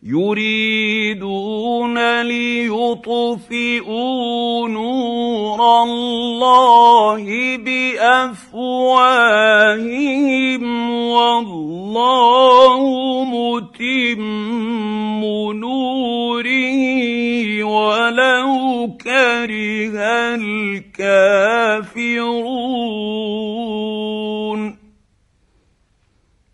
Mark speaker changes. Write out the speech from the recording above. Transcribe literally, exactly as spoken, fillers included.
Speaker 1: يريدون ليطفئوا نور الله بافواههم والله متم نوره ولو كره الكافرون.